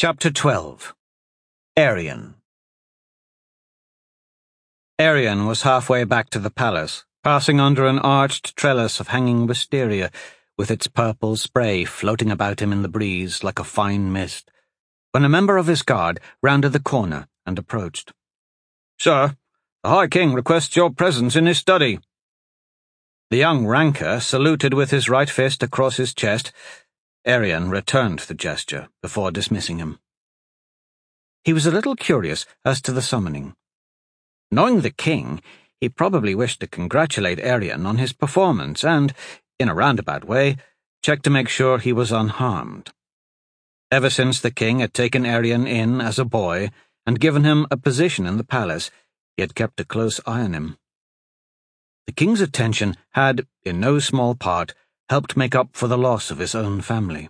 Chapter 12. Arian. Arian was halfway back to the palace, passing under an arched trellis of hanging wisteria, with its purple spray floating about him in the breeze like a fine mist, when a member of his guard rounded the corner and approached. "Sir, the High King requests your presence in his study." The young ranker saluted with his right fist across his chest. Arian returned the gesture before dismissing him. He was a little curious as to the summoning. Knowing the king, he probably wished to congratulate Arian on his performance and, in a roundabout way, check to make sure he was unharmed. Ever since the king had taken Arian in as a boy and given him a position in the palace, he had kept a close eye on him. The king's attention had, in no small part, helped make up for the loss of his own family.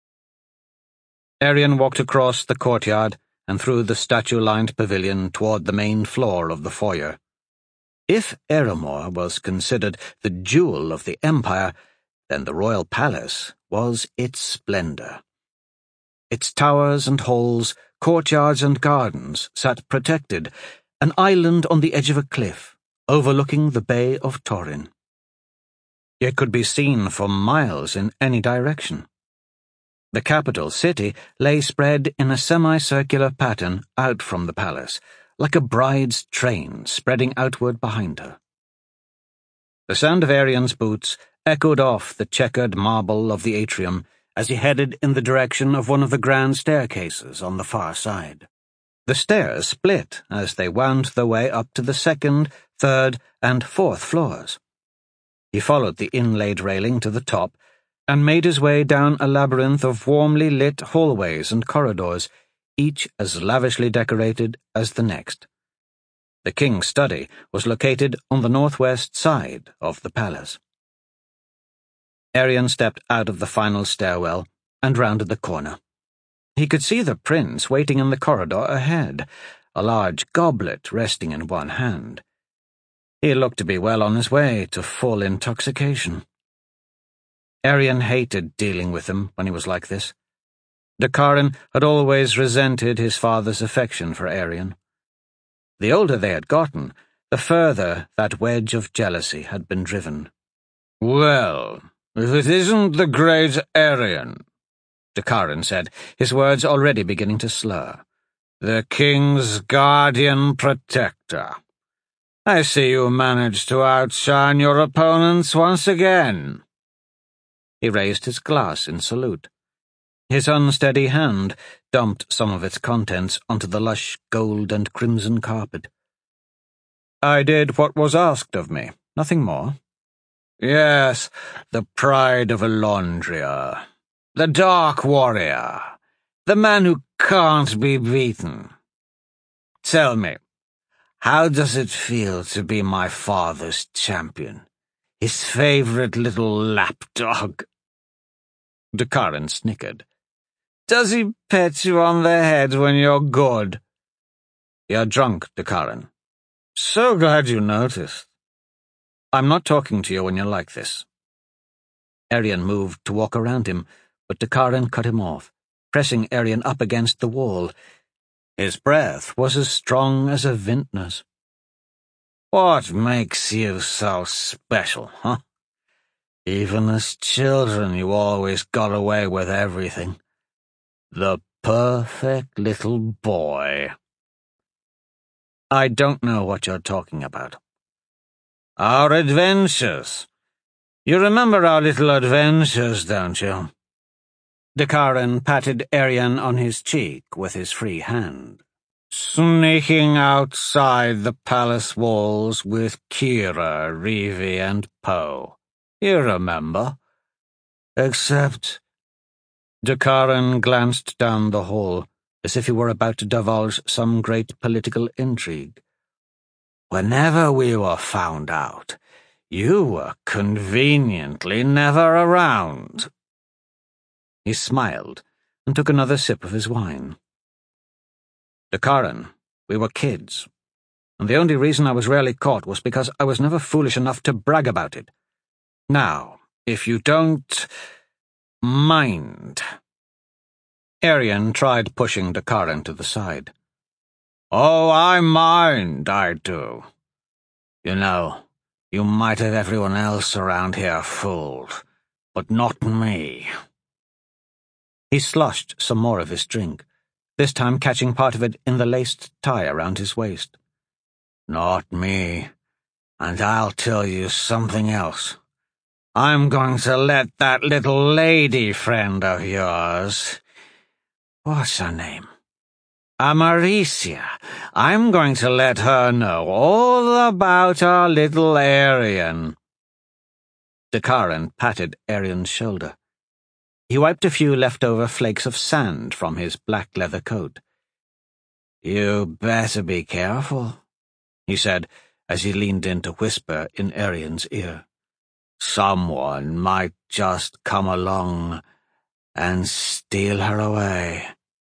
Arian walked across the courtyard and through the statue-lined pavilion toward the main floor of the foyer. If Eramor was considered the jewel of the empire, then the royal palace was its splendor. Its towers and halls, courtyards and gardens sat protected, an island on the edge of a cliff, overlooking the Bay of Torin. It could be seen for miles in any direction. The capital city lay spread in a semicircular pattern out from the palace, like a bride's train spreading outward behind her. The sound of Arian's boots echoed off the checkered marble of the atrium as he headed in the direction of one of the grand staircases on the far side. The stairs split as they wound their way up to the second, third, and fourth floors. He followed the inlaid railing to the top and made his way down a labyrinth of warmly lit hallways and corridors, each as lavishly decorated as the next. The king's study was located on the northwest side of the palace. Arian stepped out of the final stairwell and rounded the corner. He could see the prince waiting in the corridor ahead, a large goblet resting in one hand. He looked to be well on his way to full intoxication. Arian hated dealing with him when he was like this. Dakarin had always resented his father's affection for Arian. The older they had gotten, the further that wedge of jealousy had been driven. "Well, if it isn't the great Arian," Dakarin said, his words already beginning to slur. "The king's guardian protector. I see you managed to outshine your opponents once again." He raised his glass in salute. His unsteady hand dumped some of its contents onto the lush gold and crimson carpet. "I did what was asked of me, nothing more." "Yes, the pride of Alondria. The Dark Warrior. The man who can't be beaten. Tell me, how does it feel to be my father's champion? His favorite little lapdog?" Dakarin snickered. "Does he pet you on the head when you're good?" "You're drunk, Dakarin." "So glad you noticed." "I'm not talking to you when you're like this." Arian moved to walk around him, but Dakarin cut him off, pressing Arian up against the wall. His breath was as strong as a vintner's. "What makes you so special, huh? Even as children you always got away with everything. The perfect little boy." "I don't know what you're talking about." "Our adventures. You remember our little adventures, don't you?" Dakarin patted Arian on his cheek with his free hand. "Sneaking outside the palace walls with Kira, Revi, and Poe. You remember? Except—" Dakarin glanced down the hall, as if he were about to divulge some great political intrigue. "Whenever we were found out, you were conveniently never around." He smiled and took another sip of his wine. "Dakarin, we were kids, and the only reason I was rarely caught was because I was never foolish enough to brag about it. Now, if you don't mind..." Arian tried pushing Dakaran to the side. "Oh, I mind, I do. You know, you might have everyone else around here fooled, but not me." He sloshed some more of his drink, this time catching part of it in the laced tie around his waist. "Not me. And I'll tell you something else. I'm going to let that little lady friend of yours— what's her name? Amaricia. I'm going to let her know all about our little Arian." Dakaran patted Arian's shoulder. He wiped a few leftover flakes of sand from his black leather coat. "You better be careful," he said as he leaned in to whisper in Arian's ear. "Someone might just come along and steal her away."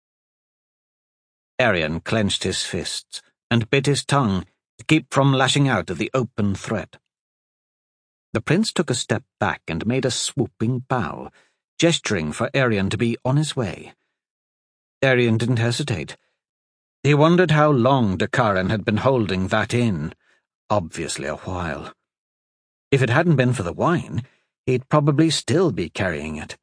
Arian clenched his fists and bit his tongue to keep from lashing out at the open threat. The prince took a step back and made a swooping bow, gesturing for Arian to be on his way. Arian didn't hesitate. He wondered how long Dakaran had been holding that in. Obviously a while. If it hadn't been for the wine, he'd probably still be carrying it.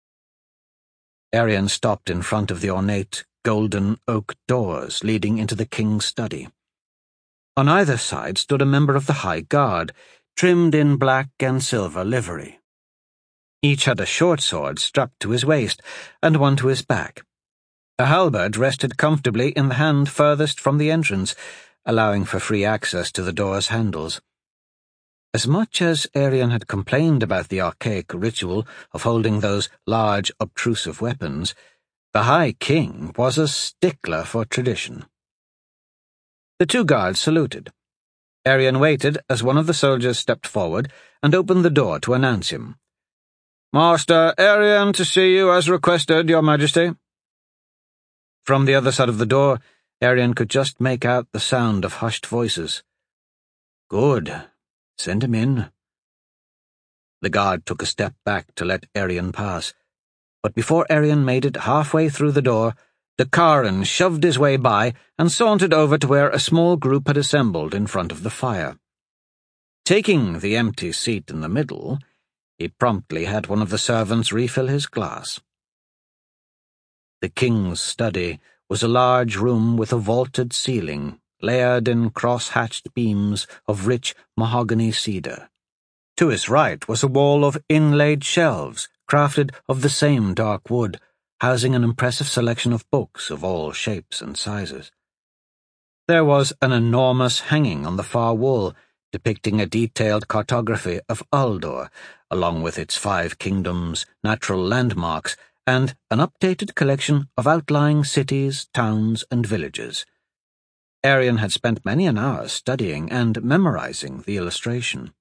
Arian stopped in front of the ornate, golden oak doors leading into the king's study. On either side stood a member of the High Guard, trimmed in black and silver livery. Each had a short sword strapped to his waist and one to his back. A halberd rested comfortably in the hand furthest from the entrance, allowing for free access to the door's handles. As much as Arian had complained about the archaic ritual of holding those large, obtrusive weapons, the High King was a stickler for tradition. The two guards saluted. Arian waited as one of the soldiers stepped forward and opened the door to announce him. "Master Arian to see you as requested, Your Majesty." From the other side of the door, Arian could just make out the sound of hushed voices. "Good. Send him in." The guard took a step back to let Arian pass, but before Arian made it halfway through the door, Dakaran shoved his way by and sauntered over to where a small group had assembled in front of the fire. Taking the empty seat in the middle, he promptly had one of the servants refill his glass. The king's study was a large room with a vaulted ceiling, layered in cross-hatched beams of rich mahogany cedar. To his right was a wall of inlaid shelves, crafted of the same dark wood, housing an impressive selection of books of all shapes and sizes. There was an enormous hanging on the far wall, depicting a detailed cartography of Aldor, along with its 5 kingdoms, natural landmarks, and an updated collection of outlying cities, towns, and villages. Arian had spent many an hour studying and memorizing the illustration.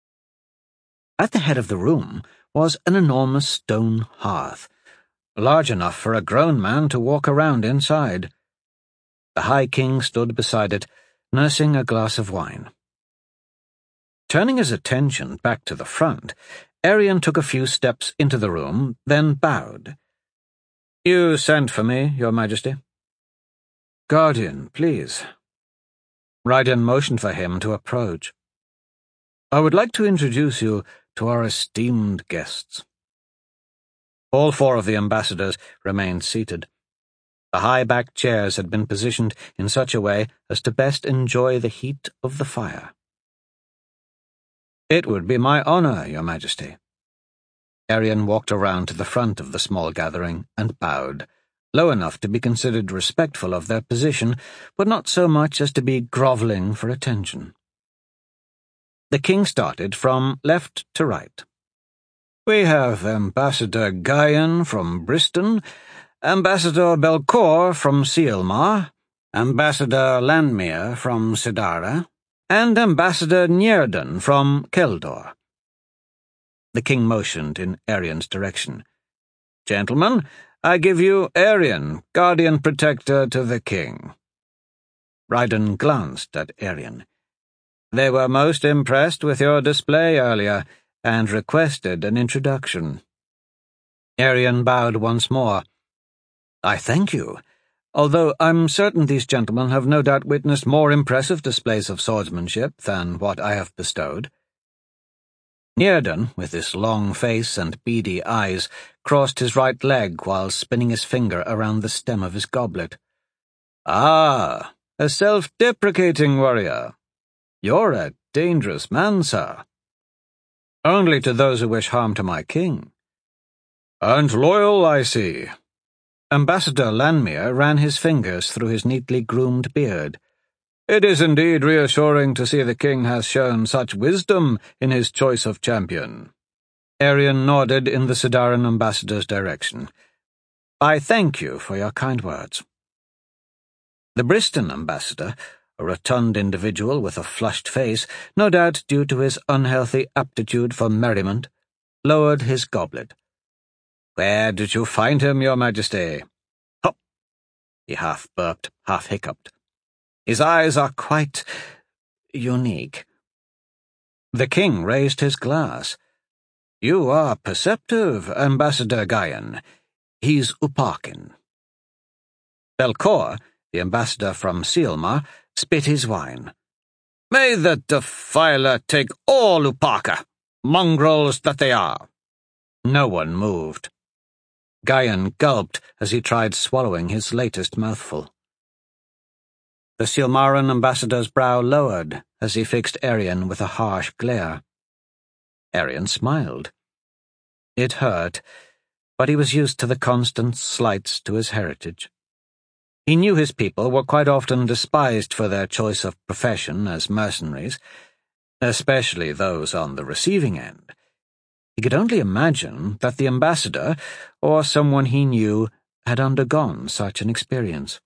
At the head of the room was an enormous stone hearth, large enough for a grown man to walk around inside. The High King stood beside it, nursing a glass of wine. Turning his attention back to the front, Arian took a few steps into the room, then bowed. "You sent for me, Your Majesty." "Guardian, please." Raiden motioned for him to approach. "I would like to introduce you to our esteemed guests." All 4 of the ambassadors remained seated. The high-backed chairs had been positioned in such a way as to best enjoy the heat of the fire. "It would be my honor, Your Majesty." Arian walked around to the front of the small gathering and bowed, low enough to be considered respectful of their position, but not so much as to be groveling for attention. The king started from left to right. "We have Ambassador Guyan from Briston, Ambassador Belcour from Sielmar, Ambassador Landmere from Sidara, and Ambassador Njerdan from Keldor." The king motioned in Arian's direction. "Gentlemen, I give you Arian, guardian protector to the king." Raiden glanced at Arian. "They were most impressed with your display earlier, and requested an introduction." Arian bowed once more. "I thank you, although I'm certain these gentlemen have no doubt witnessed more impressive displays of swordsmanship than what I have bestowed." Nearden, with his long face and beady eyes, crossed his right leg while spinning his finger around the stem of his goblet. "Ah, a self-deprecating warrior. You're a dangerous man, sir." "Only to those who wish harm to my king." "And loyal, I see." Ambassador Lanmere ran his fingers through his neatly groomed beard. "It is indeed reassuring to see the king has shown such wisdom in his choice of champion." Arian nodded in the Sidaran ambassador's direction. "I thank you for your kind words." The Briston ambassador, a rotund individual with a flushed face, no doubt due to his unhealthy aptitude for merriment, lowered his goblet. "Where did you find him, Your Majesty?" "Hop!" He half burped, half hiccuped. "His eyes are quite unique." The king raised his glass. "You are perceptive, Ambassador Gaian. He's Uparkin." Belcor, the ambassador from Sealmar, spit his wine. "May the defiler take all Uparka, mongrels that they are." No one moved. Gaian gulped as he tried swallowing his latest mouthful. The Silmaran ambassador's brow lowered as he fixed Arian with a harsh glare. Arian smiled. It hurt, but he was used to the constant slights to his heritage. He knew his people were quite often despised for their choice of profession as mercenaries, especially those on the receiving end. He could only imagine that the ambassador, or someone he knew, had undergone such an experience.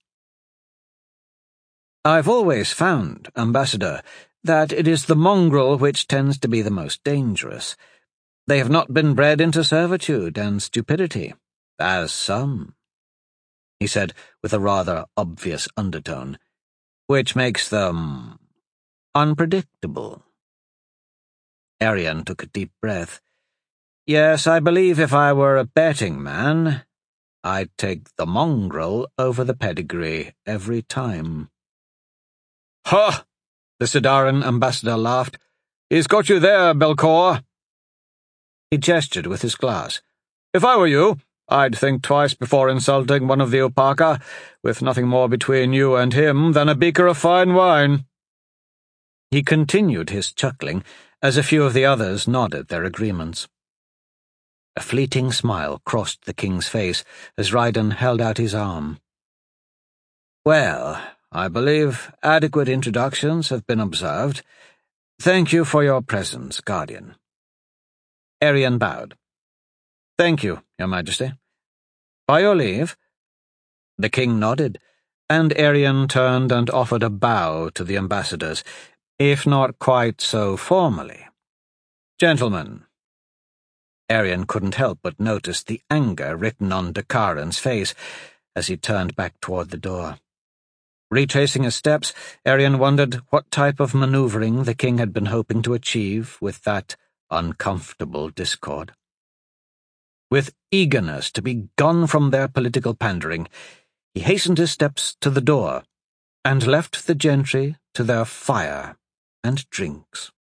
"I've always found, Ambassador, that it is the mongrel which tends to be the most dangerous. They have not been bred into servitude and stupidity, as some," he said with a rather obvious undertone, "which makes them unpredictable." Arian took a deep breath. "Yes, I believe if I were a betting man, I'd take the mongrel over the pedigree every time." "Ha!" the Sidaran ambassador laughed. "He's got you there, Belcor." He gestured with his glass. "If I were you, I'd think twice before insulting one of the Uparka, with nothing more between you and him than a beaker of fine wine." He continued his chuckling as a few of the others nodded their agreements. A fleeting smile crossed the king's face as Raiden held out his arm. "Well, I believe adequate introductions have been observed. Thank you for your presence, Guardian." Arian bowed. "Thank you, Your Majesty." "By your leave?" The king nodded, and Arian turned and offered a bow to the ambassadors, if not quite so formally. "Gentlemen." Arian couldn't help but notice the anger written on Dakaran's face as he turned back toward the door. Retracing his steps, Arian wondered what type of maneuvering the king had been hoping to achieve with that uncomfortable discord. With eagerness to be gone from their political pandering, he hastened his steps to the door and left the gentry to their fire and drinks.